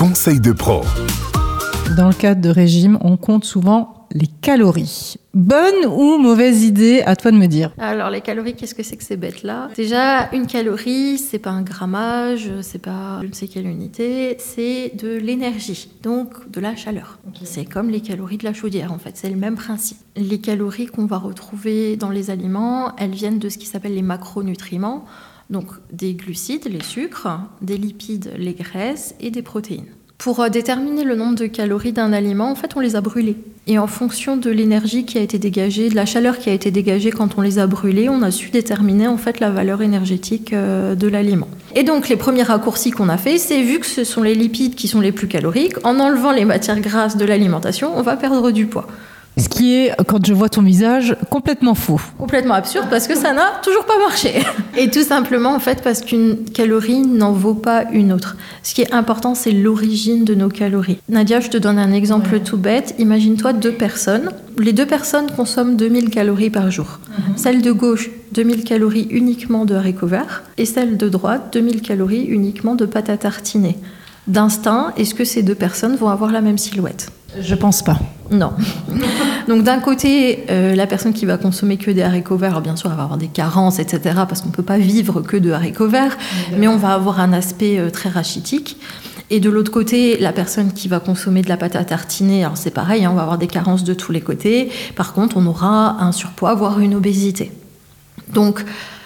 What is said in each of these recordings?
conseils de pro. Dans le cadre de régime, on compte souvent les calories. Bonne ou mauvaise idée, à toi de me dire. Alors les calories, qu'est-ce que c'est que ces bêtes-là ? Déjà, une calorie, c'est pas un grammage, c'est pas je ne sais quelle unité, c'est de l'énergie, donc de la chaleur. C'est comme les calories de la chaudière en fait, c'est le même principe. Les calories qu'on va retrouver dans les aliments, elles viennent de ce qui s'appelle les macronutriments, donc des glucides, les sucres, des lipides, les graisses et des protéines. Pour déterminer le nombre de calories d'un aliment, en fait, on les a brûlés. Et en fonction de l'énergie qui a été dégagée, de la chaleur qui a été dégagée quand on les a brûlés, on a su déterminer en fait la valeur énergétique de l'aliment. Et donc, les premiers raccourcis qu'on a fait, c'est vu que ce sont les lipides qui sont les plus caloriques, en enlevant les matières grasses de l'alimentation, on va perdre du poids. Ce qui est, quand je vois ton visage, complètement faux. Complètement absurde parce que ça n'a toujours pas marché. Et tout simplement, en fait, parce qu'une calorie n'en vaut pas une autre. Ce qui est important, c'est l'origine de nos calories. Nadia, je te donne un exemple tout bête. Imagine-toi 2 personnes. Les 2 personnes consomment 2000 calories par jour. Celle de gauche, 2000 calories uniquement de haricots verts. Et celle de droite, 2000 calories uniquement de pâte à tartiner. D'instinct, est-ce que ces 2 personnes vont avoir la même silhouette ? Je pense pas. Non. Donc d'un côté, la personne qui va consommer que des haricots verts, bien sûr, elle va avoir des carences, etc. parce qu'on ne peut pas vivre que de haricots verts, mais on va avoir un aspect très rachitique. Et de l'autre côté, la personne qui va consommer de la pâte à tartiner, alors c'est pareil, on va avoir des carences de tous les côtés. Par contre, on aura un surpoids, voire une obésité. Donc,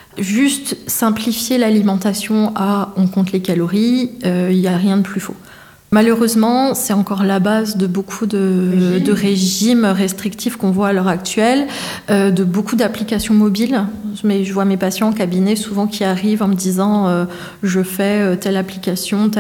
juste simplifier l'alimentation à on compte les calories, il n'y a rien de plus faux. Malheureusement, c'est encore la base de beaucoup de régimes restrictifs qu'on voit à l'heure actuelle, de beaucoup d'applications mobiles. Mais je vois mes patients en cabinet souvent qui arrivent en me disant je fais telle application,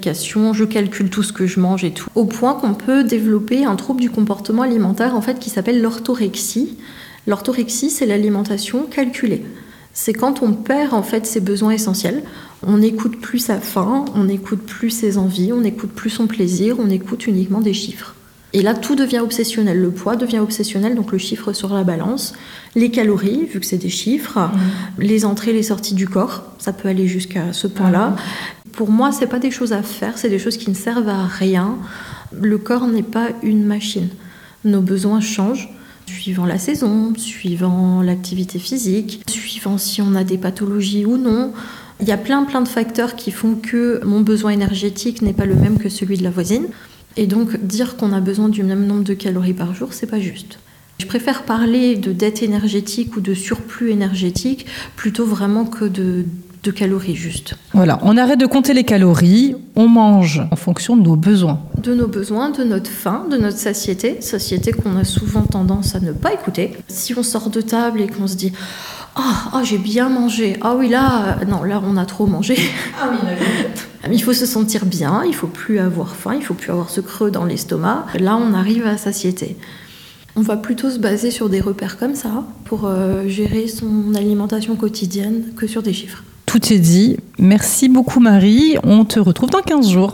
je calcule tout ce que je mange et tout. Au point qu'on peut développer un trouble du comportement alimentaire en fait qui s'appelle l'orthorexie. L'orthorexie, c'est l'alimentation calculée. C'est quand on perd en fait ses besoins essentiels. On n'écoute plus sa faim, on n'écoute plus ses envies, on n'écoute plus son plaisir, on écoute uniquement des chiffres. Et là, tout devient obsessionnel. Le poids devient obsessionnel, donc le chiffre sur la balance. Les calories, vu que c'est des chiffres. Les entrées, les sorties du corps, ça peut aller jusqu'à ce point-là. Pour moi, c'est pas des choses à faire, c'est des choses qui ne servent à rien. Le corps n'est pas une machine. Nos besoins changent. Suivant la saison, suivant l'activité physique, suivant si on a des pathologies ou non. Il y a plein de facteurs qui font que mon besoin énergétique n'est pas le même que celui de la voisine. Et donc, dire qu'on a besoin du même nombre de calories par jour, c'est pas juste. Je préfère parler de dette énergétique ou de surplus énergétique plutôt vraiment que de calories juste. Voilà, on arrête de compter les calories, on mange en fonction de nos besoins. De nos besoins, de notre faim, de notre satiété qu'on a souvent tendance à ne pas écouter. Si on sort de table et qu'on se dit « Ah, j'ai bien mangé. Ah oui, là, on a trop mangé. » Ah oui, d'accord. Il faut se sentir bien, il ne faut plus avoir faim, il ne faut plus avoir ce creux dans l'estomac. Là, on arrive à satiété. On va plutôt se baser sur des repères comme ça pour gérer son alimentation quotidienne que sur des chiffres. Tout est dit. Merci beaucoup Marie. On te retrouve dans 15 jours.